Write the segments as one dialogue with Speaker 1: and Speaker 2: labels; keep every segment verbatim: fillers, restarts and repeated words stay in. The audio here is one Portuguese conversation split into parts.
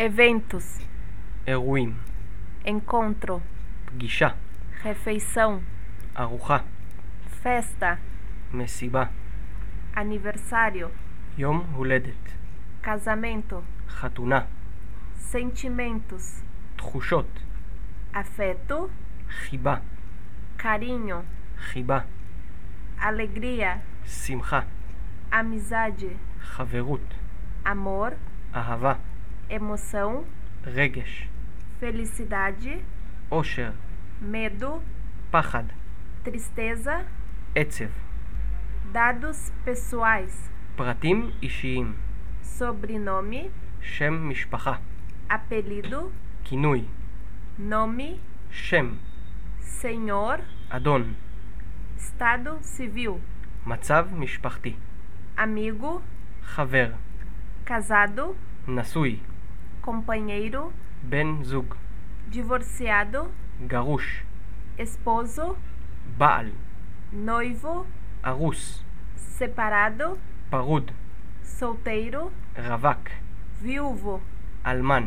Speaker 1: eventos,
Speaker 2: אירועים,
Speaker 1: encontro,
Speaker 2: פגישה,
Speaker 1: refeição,
Speaker 2: ארוחה,
Speaker 1: festa,
Speaker 2: מסיבה,
Speaker 1: aniversário,
Speaker 2: יום הולדת,
Speaker 1: casamento,
Speaker 2: חתונה,
Speaker 1: sentimentos,
Speaker 2: תחושות,
Speaker 1: afeto,
Speaker 2: חיבה,
Speaker 1: carinho,
Speaker 2: חיבה,
Speaker 1: alegria,
Speaker 2: שמחה,
Speaker 1: amizade,
Speaker 2: חברות,
Speaker 1: amor,
Speaker 2: אהבה,
Speaker 1: emoção,
Speaker 2: רגש,
Speaker 1: felicidade,
Speaker 2: אושר,
Speaker 1: medo,
Speaker 2: פחד,
Speaker 1: tristeza,
Speaker 2: עצב,
Speaker 1: dados pessoais,
Speaker 2: פרטים אישיים,
Speaker 1: sobrenome,
Speaker 2: שם משפחה,
Speaker 1: apelido,
Speaker 2: כינוי,
Speaker 1: nome,
Speaker 2: שם,
Speaker 1: senhor,
Speaker 2: אדון,
Speaker 1: estado civil,
Speaker 2: מצב משפחתי,
Speaker 1: amigo,
Speaker 2: חבר,
Speaker 1: casado,
Speaker 2: נשוי,
Speaker 1: companheiro,
Speaker 2: בן זוג,
Speaker 1: divorciado,
Speaker 2: גרוש,
Speaker 1: esposo,
Speaker 2: בעל,
Speaker 1: noivo,
Speaker 2: ארוס,
Speaker 1: separado,
Speaker 2: פרוד,
Speaker 1: solteiro,
Speaker 2: רווק,
Speaker 1: viúvo.
Speaker 2: אלמן.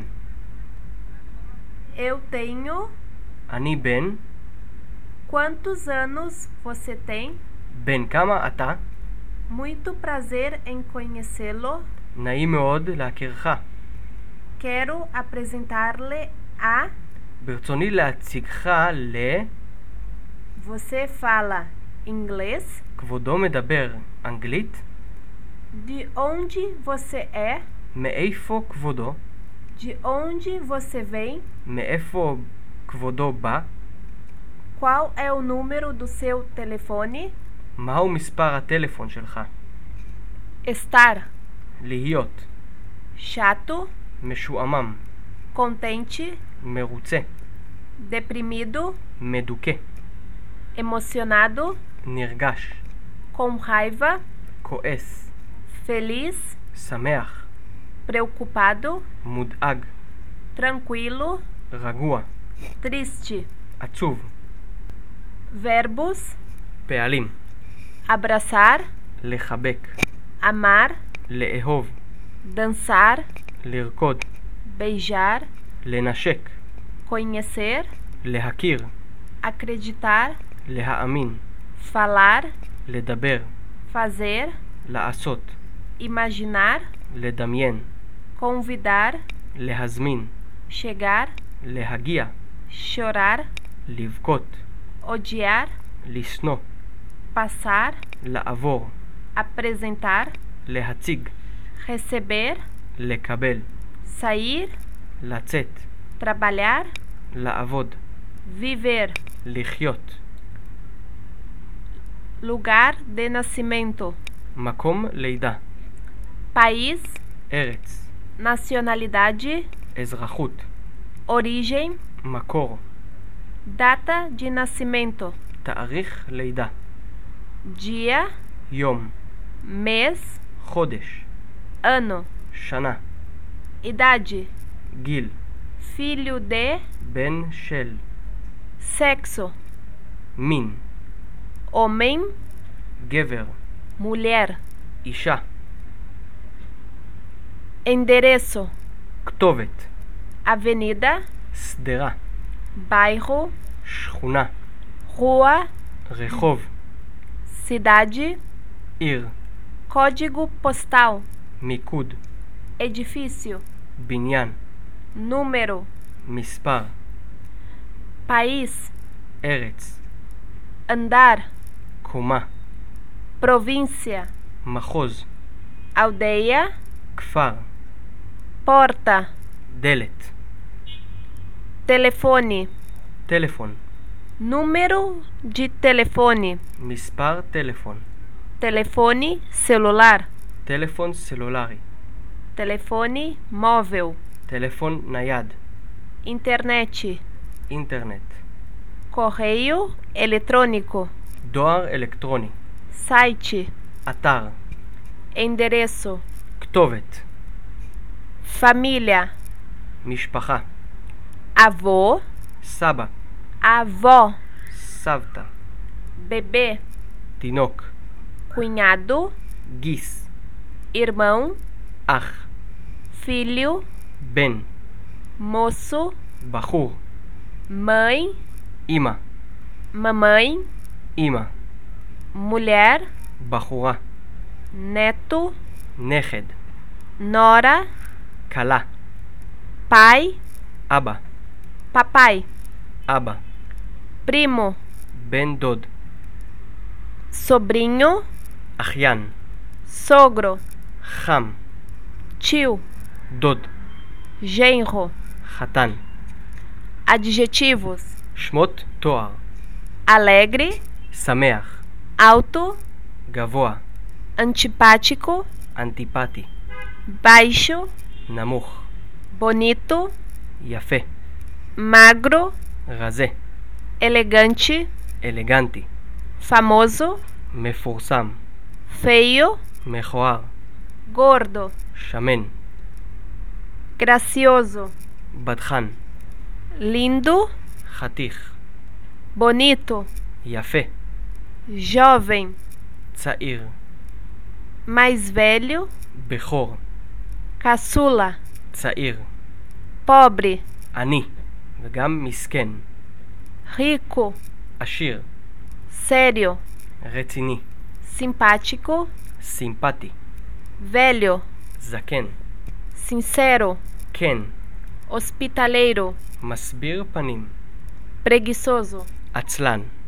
Speaker 1: Eu tenho.
Speaker 2: אני בן,
Speaker 1: Quantos anos você tem?
Speaker 2: בן כמה אתה?
Speaker 1: Muito prazer em conhecê-lo.
Speaker 2: נעים מאוד להכירך.
Speaker 1: Quero apresentar-lhe a.
Speaker 2: ברצוני להציגך ל...
Speaker 1: Você fala inglês?
Speaker 2: כבודו מדבר אנגלית?
Speaker 1: De onde você é?
Speaker 2: מאיפה כבודו?
Speaker 1: De onde você vem?
Speaker 2: מאיפה כבודו בא?
Speaker 1: Qual é o número do seu telefone?
Speaker 2: מהו מספר הטלפון שלך?
Speaker 1: Estar
Speaker 2: להיות,
Speaker 1: chato,
Speaker 2: משועמם,
Speaker 1: contente,
Speaker 2: מרוצה,
Speaker 1: deprimido,
Speaker 2: מדוכא,
Speaker 1: emocionado,
Speaker 2: נרגש,
Speaker 1: com raiva,
Speaker 2: כועס,
Speaker 1: feliz,
Speaker 2: שמח,
Speaker 1: preocupado,
Speaker 2: מודאג,
Speaker 1: tranquilo,
Speaker 2: רגוע,
Speaker 1: triste.
Speaker 2: עצוב.
Speaker 1: Verbos:
Speaker 2: פעלים,
Speaker 1: abraçar,
Speaker 2: לחבק,
Speaker 1: amar,
Speaker 2: לאהוב,
Speaker 1: dançar,
Speaker 2: לרקוד,
Speaker 1: beijar,
Speaker 2: לנשק,
Speaker 1: conhecer,
Speaker 2: להכיר,
Speaker 1: acreditar,
Speaker 2: להאמין,
Speaker 1: falar,
Speaker 2: לדבר,
Speaker 1: fazer,
Speaker 2: לעשות,
Speaker 1: imaginar,
Speaker 2: לדמיין,
Speaker 1: convidar,
Speaker 2: להזמין,
Speaker 1: chegar,
Speaker 2: להגיע,
Speaker 1: chorar,
Speaker 2: לבכות,
Speaker 1: odiar,
Speaker 2: לשנוא,
Speaker 1: passar,
Speaker 2: לעבור,
Speaker 1: apresentar,
Speaker 2: להציג,
Speaker 1: receber,
Speaker 2: לקבל,
Speaker 1: sair,
Speaker 2: לצאת,
Speaker 1: trabalhar,
Speaker 2: לעבוד,
Speaker 1: viver.
Speaker 2: לחיות,
Speaker 1: Lugar de nascimento:
Speaker 2: מקום לידה,
Speaker 1: país,
Speaker 2: ארץ,
Speaker 1: nacionalidade,
Speaker 2: אזרחות,
Speaker 1: origem,
Speaker 2: מקור,
Speaker 1: data de nascimento,
Speaker 2: תאריך לידה,
Speaker 1: dia,
Speaker 2: יום,
Speaker 1: mês,
Speaker 2: חודש,
Speaker 1: ano,
Speaker 2: שנה,
Speaker 1: idade,
Speaker 2: גיל,
Speaker 1: filho de,
Speaker 2: בן של,
Speaker 1: sexo,
Speaker 2: מין,
Speaker 1: homem,
Speaker 2: גבר,
Speaker 1: mulher,
Speaker 2: אישה,
Speaker 1: endereço,
Speaker 2: כתובת,
Speaker 1: avenida,
Speaker 2: שדרה,
Speaker 1: bairro,
Speaker 2: שכונה,
Speaker 1: rua,
Speaker 2: רחוב,
Speaker 1: cidade,
Speaker 2: עיר,
Speaker 1: código postal,
Speaker 2: מיקוד,
Speaker 1: edifício,
Speaker 2: בניין,
Speaker 1: número,
Speaker 2: מספר,
Speaker 1: país,
Speaker 2: ארץ,
Speaker 1: andar,
Speaker 2: קומה,
Speaker 1: província,
Speaker 2: מחוז,
Speaker 1: aldeia,
Speaker 2: כפר,
Speaker 1: porta,
Speaker 2: דלת,
Speaker 1: telefone,
Speaker 2: טלפון,
Speaker 1: número de telefone,
Speaker 2: מספר טלפון,
Speaker 1: telefone celular,
Speaker 2: טלפון סלולרי,
Speaker 1: telefone móvel,
Speaker 2: טלפון נייד,
Speaker 1: internet,
Speaker 2: אינטרנט,
Speaker 1: correio eletrônico,
Speaker 2: דואר אלקטרוני,
Speaker 1: site,
Speaker 2: אתר,
Speaker 1: endereço,
Speaker 2: כתובת,
Speaker 1: família,
Speaker 2: משפחה,
Speaker 1: avô,
Speaker 2: סבא,
Speaker 1: avó,
Speaker 2: סבתא,
Speaker 1: bebê,
Speaker 2: תינוק,
Speaker 1: cunhado,
Speaker 2: גיס,
Speaker 1: irmão,
Speaker 2: אח,
Speaker 1: filho,
Speaker 2: בן,
Speaker 1: moço,
Speaker 2: בחור,
Speaker 1: mãe,
Speaker 2: אמא,
Speaker 1: mamãe,
Speaker 2: אמא,
Speaker 1: mulher,
Speaker 2: בחורה,
Speaker 1: neto,
Speaker 2: נכד,
Speaker 1: nora,
Speaker 2: כלה,
Speaker 1: pai,
Speaker 2: אבא,
Speaker 1: papai,
Speaker 2: אבא,
Speaker 1: primo,
Speaker 2: בן דוד,
Speaker 1: sobrinho,
Speaker 2: אחיין,
Speaker 1: sogro,
Speaker 2: חם,
Speaker 1: tio,
Speaker 2: דוד,
Speaker 1: genro.
Speaker 2: חתן.
Speaker 1: Adjetivos:
Speaker 2: שמות תואר,
Speaker 1: alegre,
Speaker 2: שמח,
Speaker 1: alto,
Speaker 2: גבוה,
Speaker 1: antipático,
Speaker 2: אנטיפטי,
Speaker 1: baixo,
Speaker 2: נמוך,
Speaker 1: bonito,
Speaker 2: יפה,
Speaker 1: magro,
Speaker 2: רזה,
Speaker 1: elegante,
Speaker 2: אלגנטי,
Speaker 1: famoso,
Speaker 2: מפורסם,
Speaker 1: feio,
Speaker 2: מכוער,
Speaker 1: gordo,
Speaker 2: שמן,
Speaker 1: gracioso,
Speaker 2: בדחן,
Speaker 1: lindo,
Speaker 2: חתיך,
Speaker 1: bonito,
Speaker 2: יפה,
Speaker 1: jovem,
Speaker 2: צעיר,
Speaker 1: mais velho,
Speaker 2: בכור,
Speaker 1: caçula,
Speaker 2: צעיר,
Speaker 1: pobre,
Speaker 2: עני, וגם מסכן,
Speaker 1: rico,
Speaker 2: עשיר,
Speaker 1: sério,
Speaker 2: רציני,
Speaker 1: simpático,
Speaker 2: סימפטי,
Speaker 1: velho,
Speaker 2: זקן,
Speaker 1: sincero,
Speaker 2: כן,
Speaker 1: hospitaleiro,
Speaker 2: מסביר פנים,
Speaker 1: preguiçoso.
Speaker 2: עצלן.